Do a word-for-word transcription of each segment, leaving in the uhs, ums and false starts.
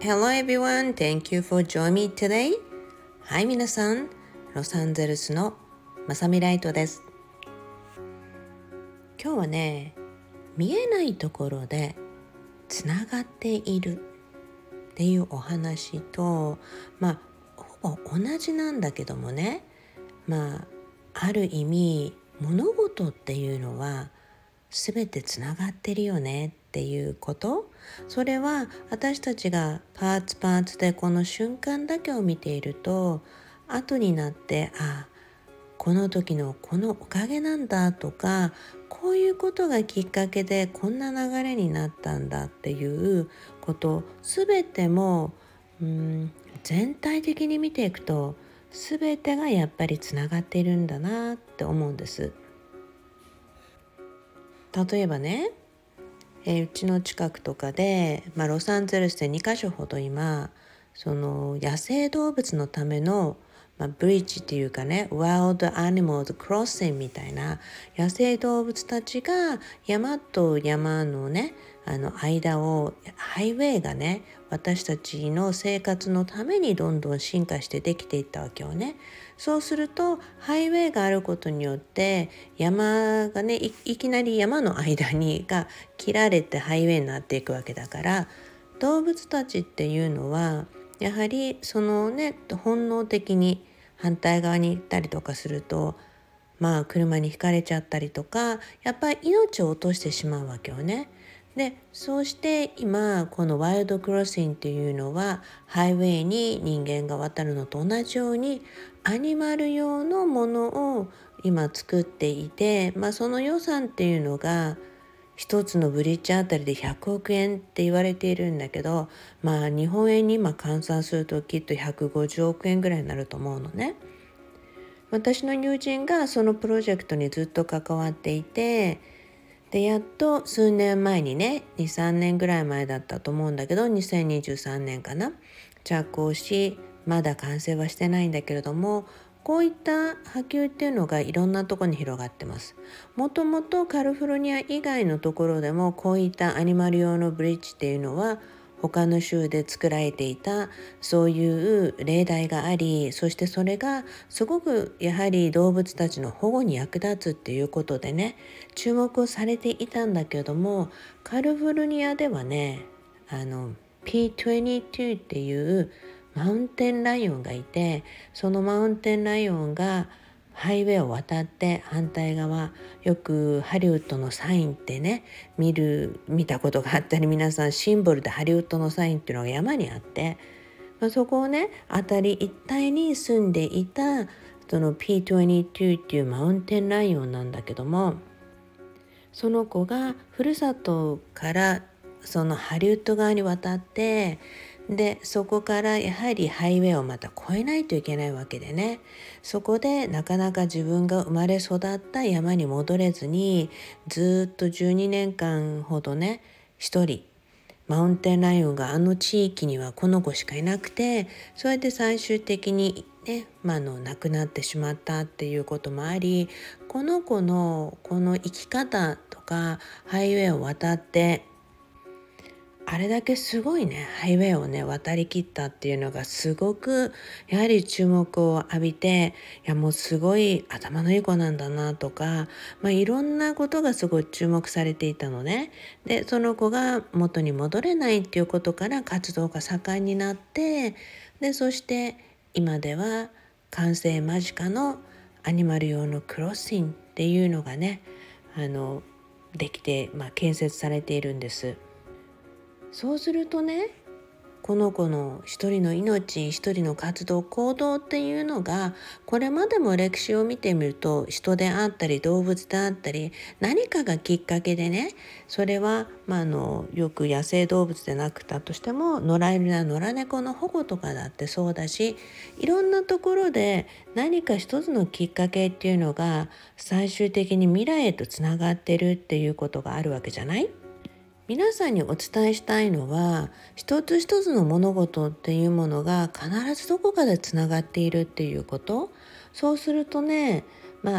Hello everyone, thank you for joining me today. はい、皆さん、ロサンゼルスのまさみライトです。今日はね、見えないところでつながっているっていうお話と、まあ、ほぼ同じなんだけどもね、まあ、ある意味、物事っていうのはすべてつながってるよねっていうこと、それは私たちがパーツパーツでこの瞬間だけを見ていると、後になってあこの時のこのおかげなんだとか、こういうことがきっかけでこんな流れになったんだっていうこと、すべてもうーん全体的に見ていくとすべてがやっぱりつながっているんだなって思うんです。例えばね、えーうちの近くとかで、まあ、ロサンゼルスでにカ所ほど今その野生動物のための、まあ、ブリッジっていうかね、ワイルドアニマルズクロッシングみたいな、野生動物たちが山と山のね、あの間をハイウェイがね、私たちの生活のためにどんどん進化してできていったわけよね。そうするとハイウェイがあることによって山がね い, いきなり山の間にが切られてハイウェイになっていくわけだから、動物たちっていうのはやはりそのね本能的に反対側に行ったりとかすると、まあ車にひかれちゃったりとか、やっぱり命を落としてしまうわけよね。でそうして今このワイルドクロッシングっていうのはハイウェイに人間が渡るのと同じようにアニマル用のものを今作っていて、まあ、その予算っていうのが一つのブリッジあたりでひゃくおくえんって言われているんだけど、まあ日本円に今換算するときっとひゃくごじゅうおくえんぐらいになると思うのね。私の友人がそのプロジェクトにずっと関わっていて、でやっと数年前にね、にさんねんぐらい前だったと思うんだけど、にせんにじゅうさんねんかな、着工し、まだ完成はしてないんだけれども、こういった波及っていうのがいろんなところに広がってます。もともとカリフォルニア以外のところでもこういったアニマル用のブリッジっていうのは他の州で作られていたそういう例題があり、そしてそれがすごくやはり動物たちの保護に役立つっていうことでね、注目をされていたんだけども、カリフォルニアではね、あの ピーにじゅうに っていうマウンテンライオンがいて、そのマウンテンライオンがハイウェイを渡って反対側、よくハリウッドのサインってね見る見たことがあったり、皆さんシンボルでハリウッドのサインっていうのが山にあって、まあ、そこをね辺り一帯に住んでいたその ピーにじゅうに っていうマウンテンライオンなんだけども、その子がふるさとからそのハリウッド側に渡って、でそこからやはりハイウェイをまた越えないといけないわけでね、そこでなかなか自分が生まれ育った山に戻れずに、ずっとじゅうにねんかんほどね一人マウンテンライオンがあの地域にはこの子しかいなくて、それで最終的にね、まあ、の亡くなってしまったっていうこともあり、この子のこの生き方とかハイウェイを渡ってあれだけすごいねハイウェイをね渡り切ったっていうのがすごくやはり注目を浴びて、いやもうすごい頭のいい子なんだなとか、まあ、いろんなことがすごい注目されていたのね。でその子が元に戻れないっていうことから活動が盛んになって、でそして今では完成間近のアニマル用のクロッシングっていうのがねあのできて、まあ、建設されているんです。そうするとね、この子の一人の命、一人の活動、行動っていうのが、これまでも歴史を見てみると、人であったり動物であったり、何かがきっかけでね、それは、まあ、あのよく野生動物でなくたとしても、野良犬や野良猫の保護とかだってそうだし、いろんなところで何か一つのきっかけっていうのが、最終的に未来へとつながってるっていうことがあるわけじゃない？皆さんにお伝えしたいのは、一つ一つの物事っていうものが必ずどこかでつながっているっていうこと。そうするとね、まあ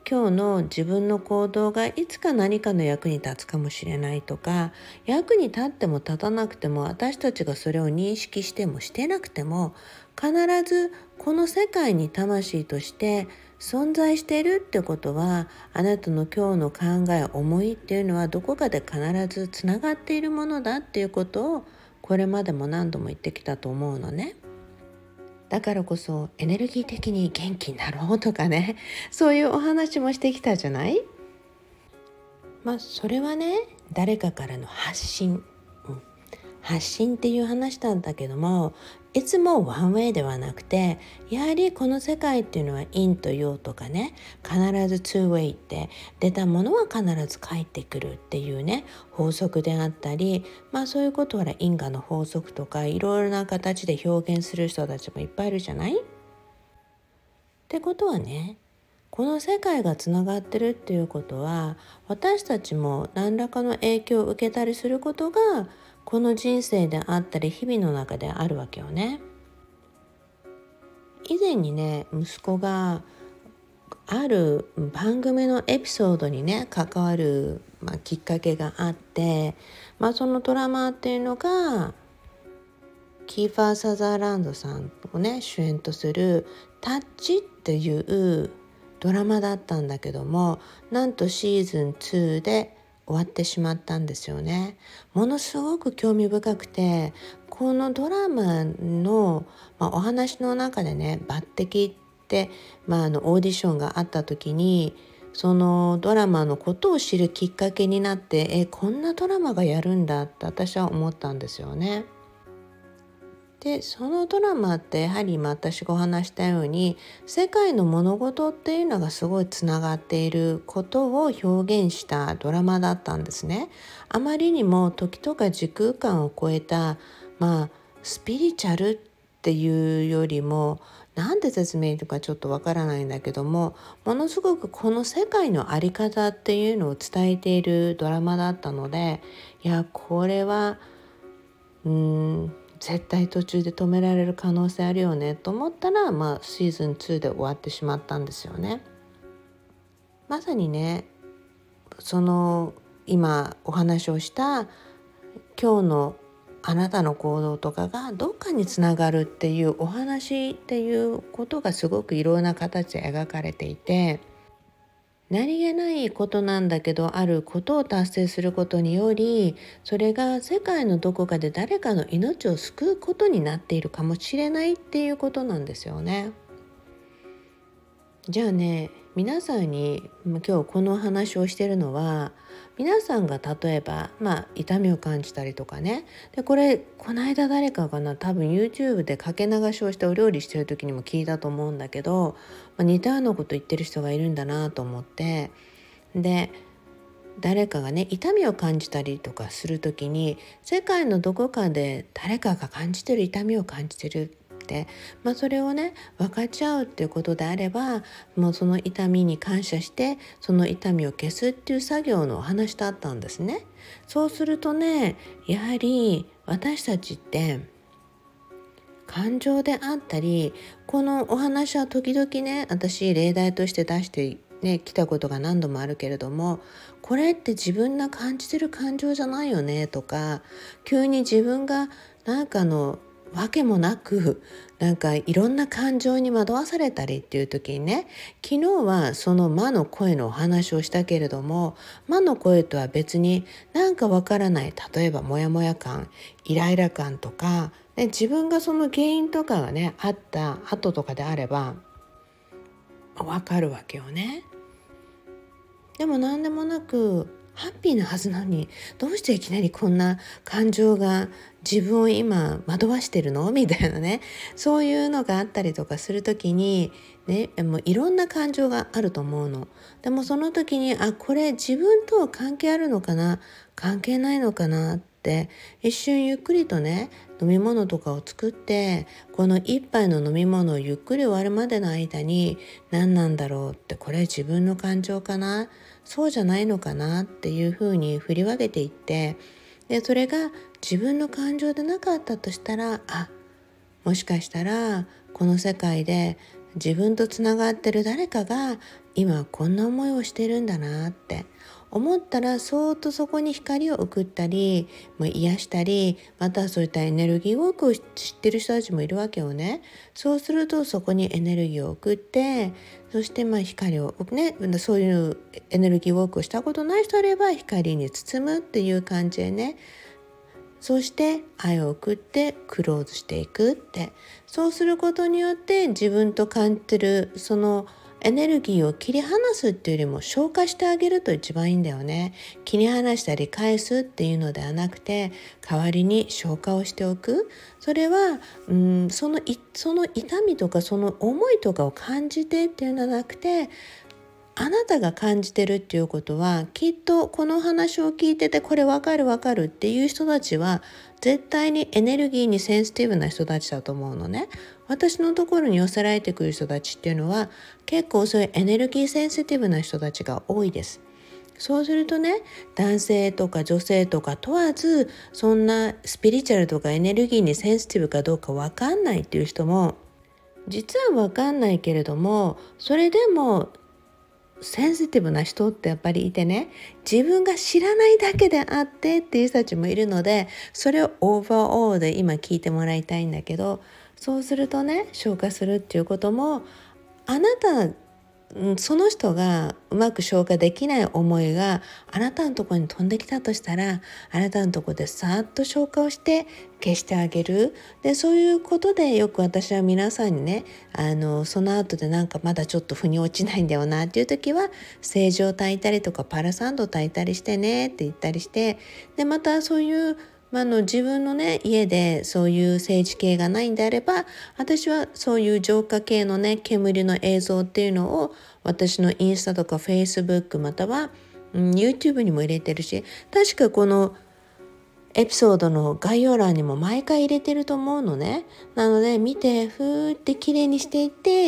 今日の自分の行動がいつか何かの役に立つかもしれないとか、役に立っても立たなくても、私たちがそれを認識してもしてなくても、必ずこの世界に魂として存在しているってことは、あなたの今日の考え思いっていうのはどこかで必ずつながっているものだっていうことを、これまでも何度も言ってきたと思うのね。だからこそエネルギー的に元気になろうとかね、そういうお話もしてきたじゃない。まあそれはね、誰かからの発信、うん、発信っていう話なんだけども、いつもワンウェイではなくて、やはりこの世界っていうのは陰と陽とかね、必ずツーウェイって出たものは必ず返ってくるっていうね、法則であったり、まあそういうことは因果の法則とかいろいろな形で表現する人たちもいっぱいいるじゃない。ってことはね、この世界がつながってるっていうことは、私たちも何らかの影響を受けたりすることがこの人生であったり日々の中であるわけよね。以前にね、息子がある番組のエピソードにね関わる、まあ、きっかけがあって、まあ、そのドラマっていうのがキーファー・サザーランドさんをね主演とするタッチっていうドラマだったんだけども、なんとシーズンツーで終わってしまったんですよね。ものすごく興味深くて、このドラマの、まあ、お話の中でね抜擢って、まあ、あのオーディションがあった時にそのドラマのことを知るきっかけになって、えこんなドラマがやるんだって私は思ったんですよね。でそのドラマってやはり今私がお話したように、世界の物事っていうのがすごいつながっていることを表現したドラマだったんですね。あまりにも時とか時空間を超えた、まあスピリチュアルっていうよりも、なんて説明とかちょっとわからないんだけども、ものすごくこの世界の在り方っていうのを伝えているドラマだったので、いやこれはうーん絶対途中で止められる可能性あるよねと思ったら、まあ、シーズンツーで終わってしまったんですよね。まさにね、その今お話をした今日のあなたの行動とかがどっかにつながるっていうお話っていうことがすごくいろんな形で描かれていて、何気ないことなんだけど、あることを達成することにより、それが世界のどこかで誰かの命を救うことになっているかもしれないっていうことなんですよね。じゃあね、皆さんにまあ今日この話をしているのは、皆さんが例えば、まあ、痛みを感じたりとかね、でこれこの間誰かかな、多分 YouTube でかけ流しをしてお料理してる時にも聞いたと思うんだけど、まあ、似たようなこと言ってる人がいるんだなと思って、で誰かがね痛みを感じたりとかするときに、世界のどこかで誰かが感じてる痛みを感じてるって、まあ、それをね分かち合うっていうことであれば、もうその痛みに感謝してその痛みを消すっていう作業のお話だったんですね。そうするとね、やはり私たちって感情であったり、このお話は時々ね私例題として出してね来たことが何度もあるけれども、これって自分が感じてる感情じゃないよねとか、急に自分がなんかのわけもなくなんかいろんな感情に惑わされたりっていう時にね、昨日はその魔の声のお話をしたけれども、魔の声とは別になんかわからない、例えばモヤモヤ感、イライラ感とか、で自分がその原因とかがねあった後とかであればわかるわけよね。でも何でもなくハッピーなはずなのに、どうしていきなりこんな感情が自分を今惑わしてるのみたいなね、そういうのがあったりとかするときにね、もういろんな感情があると思うの。でもその時に、あ、これ自分とは関係あるのかな、関係ないのかなって一瞬ゆっくりとね飲み物とかを作って、この一杯の飲み物をゆっくり終わるまでの間に、何なんだろうって、これ自分の感情かな、そうじゃないのかなっていうふうに振り分けていって、でそれが自分の感情でなかったとしたら、あ、もしかしたらこの世界で自分とつながってる誰かが今こんな思いをしてるんだなって思ったら、そーっとそこに光を送ったり、まあ、癒したり、またそういったエネルギーウォークを知ってる人たちもいるわけよね。そうするとそこにエネルギーを送って、そしてまあ光をね、そういうエネルギーウォークをしたことない人あれば光に包むっていう感じでね、そして愛を送ってクローズしていくって、そうすることによって自分と感じてるそのエネルギーを切り離すっていうよりも消化してあげると一番いいんだよね。切り離したり返すっていうのではなくて、代わりに消化をしておく。それはうんそのいその痛みとかその思いとかを感じてっていうのではなくて、あなたが感じてるっていうことは、きっとこの話を聞いててこれわかるわかるっていう人たちは絶対にエネルギーにセンシティブな人たちだと思うのね。私のところに寄せられてくる人たちっていうのは結構そういうエネルギーセンシティブな人たちが多いです。そうするとね、男性とか女性とか問わず、そんなスピリチュアルとかエネルギーにセンシティブかどうかわかんないっていう人も実はわかんないけれども、それでもセンシティブな人ってやっぱりいてね、自分が知らないだけであってっていう人たちもいるので、それをオーバーオールで今聞いてもらいたいんだけど、そうするとね、消化するっていうことも、あなたうんその人がうまく消化できない思いがあなたのところに飛んできたとしたら、あなたのところでさーっと消化をして消してあげる。でそういうことでよく私は皆さんにね、あのその後でなんかまだちょっと腑に落ちないんだよなっていう時は、セージを炊いたりとかパラサンド炊いたりしてねって言ったりして、でまたそういうまあ、あの自分のね家でそういう政治系がないんであれば、私はそういう浄化系のね煙の映像っていうのを私のインスタとかフェイスブックまたは、うん、YouTube にも入れてるし、確かこのエピソードの概要欄にも毎回入れてると思うのね。なので見てふーってきれいにしていって、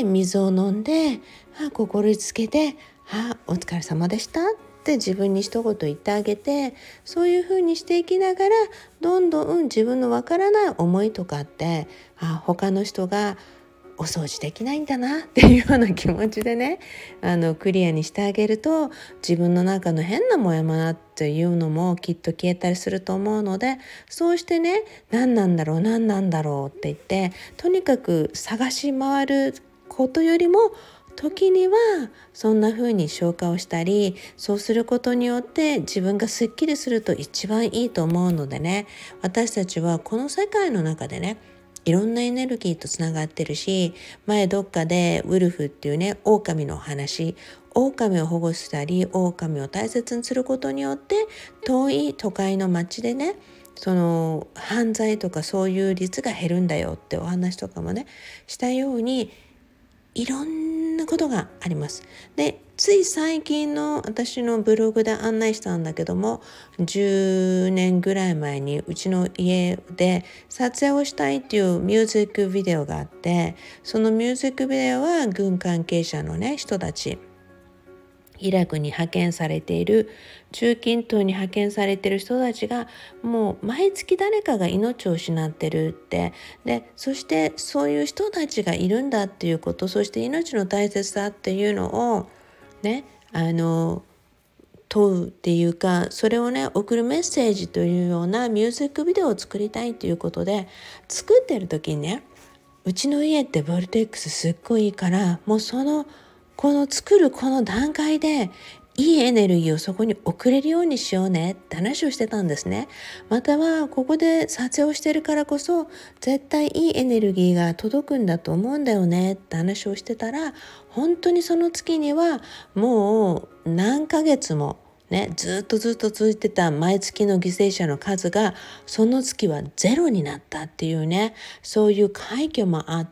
水を飲んで、あ心につけて、あお疲れ様でしたって自分に一言言ってあげて、そういう風にしていきながら、どんどん自分のわからない思いとかって、あ他の人がお掃除できないんだなっていうような気持ちでね、あのクリアにしてあげると、自分の中の変なモヤモヤっていうのもきっと消えたりすると思うので、そうしてね、何なんだろう何なんだろうって言ってとにかく探し回ることよりも、時にはそんな風に消化をしたり、そうすることによって自分がすっきりすると一番いいと思うのでね、私たちはこの世界の中でね、いろんなエネルギーとつながってるし、前どっかでウルフっていうね、狼の話、狼を保護したり狼を大切にすることによって、遠い都会の街でね、その犯罪とかそういう率が減るんだよってお話とかもねしたように、いろんなことがあります。でつい最近の私のブログで案内したんだけども、じゅうねんぐらい前にうちの家で撮影をしたいっていうミュージックビデオがあって、そのミュージックビデオは軍関係者のね人たち、イラクに派遣されている、中近東に派遣されている人たちがもう毎月誰かが命を失ってるって、でそしてそういう人たちがいるんだっていうこと、そして命の大切さっていうのをね、あの問うっていうか、それをね送るメッセージというようなミュージックビデオを作りたいということで作ってる時にね、うちの家ってボルテックスすっごいいいから、もうそのこの作るこの段階でいいエネルギーをそこに送れるようにしようねって話をしてたんですね。またはここで撮影をしてるからこそ絶対いいエネルギーが届くんだと思うんだよねって話をしてたら、本当にその月にはもう何ヶ月もね、ずっとずっと続いてた毎月の犠牲者の数がその月はゼロになったっていうね、そういう快挙もあって、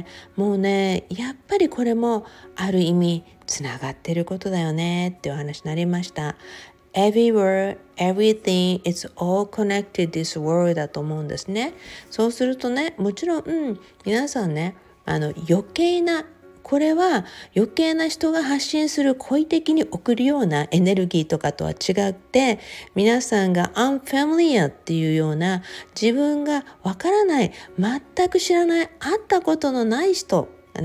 もうねやっぱりこれもある意味つながってることだよねっていう話になりました。 Everywhere, everything is all connected this world だと思うんですね。そうするとね、もちろん、うん、皆さんね、あの余計なこれは余計な人が発信する故意的に送るようなエネルギーとかとは違って、皆さんが unfamiliar っていうような自分がわからない、全く知らない、会ったことのない人がね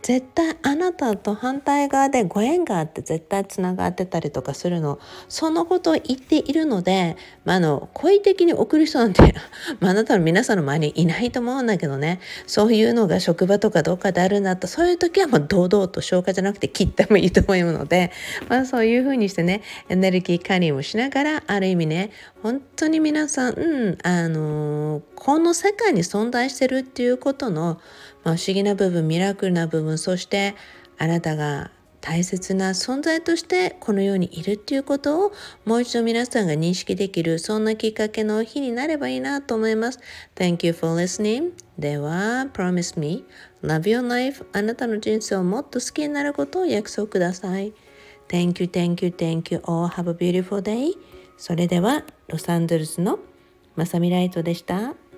絶対あなたと反対側でご縁があって絶対つながってたりとかするの。そのことを言っているので、まあ、あの好意的に送る人なんてまあ、あなたの皆さんの周りにいないと思うんだけどね。そういうのが職場とかどっかであるんだったら、そういう時はもう堂々と消化じゃなくて切ってもいいと思うので、まあ、そういうふうにしてね、エネルギー管理をしながら、ある意味ね、本当に皆さん、うん、あのーこの世界に存在してるっていうことの、まあ、不思議な部分、ミラクルな部分、そしてあなたが大切な存在としてこの世にいるっていうことをもう一度皆さんが認識できる、そんなきっかけの日になればいいなと思います。Thank you for listening. では、Promise me, love your life. あなたの人生をもっと好きになることを約束ください。Thank you, thank you, thank you all. Have a beautiful day. それでは、ロサンゼルスのまさみライトでした。